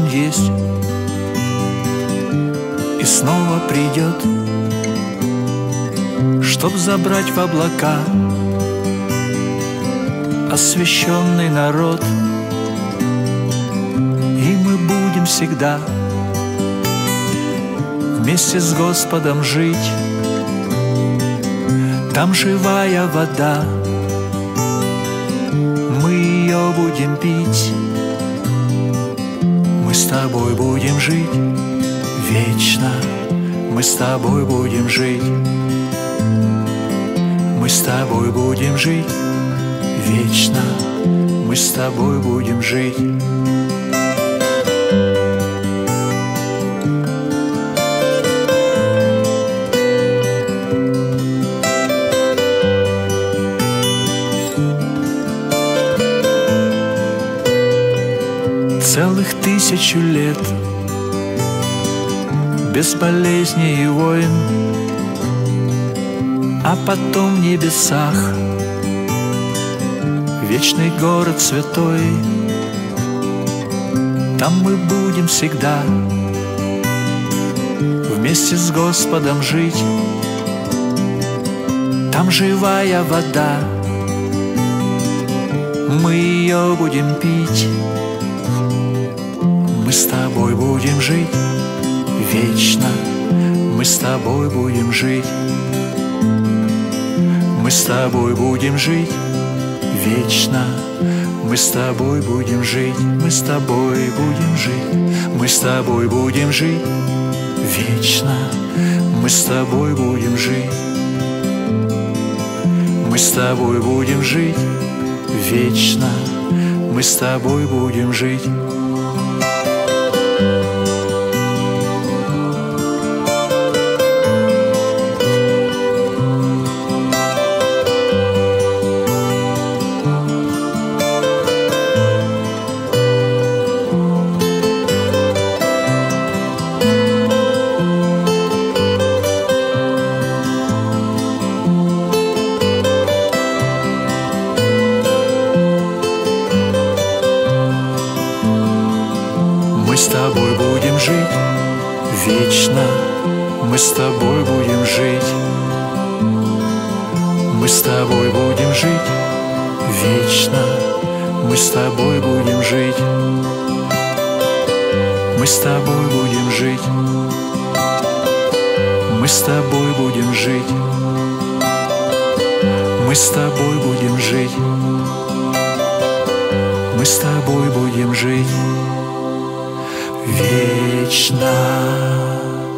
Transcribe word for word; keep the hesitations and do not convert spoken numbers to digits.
есть и снова придет, чтоб забрать в облака освященный народ. И мы будем всегда вместе с Господом жить. Там живая вода, мы ее будем пить. Мы с тобой будем жить вечно, мы с тобой будем жить. Мы с тобой будем жить вечно, мы с тобой будем жить. Целых тысячу лет без болезней и войн, а потом в небесах вечный город святой. Там мы будем всегда вместе с Господом жить. Там живая вода, мы ее будем пить. Мы с тобой будем жить вечно, мы с тобой будем жить. Мы с тобой будем жить вечно, мы с тобой будем жить. Мы с тобой будем жить, мы с тобой будем жить вечно, мы с тобой будем жить. Мы с тобой будем жить вечно, мы с тобой будем жить. Мы с тобой будем жить вечно, мы с тобой будем жить. Мы с тобой будем жить вечно, мы с тобой будем жить. Мы с тобой будем жить, мы с тобой будем жить. Мы с тобой будем жить, мы с тобой будем жить вечно.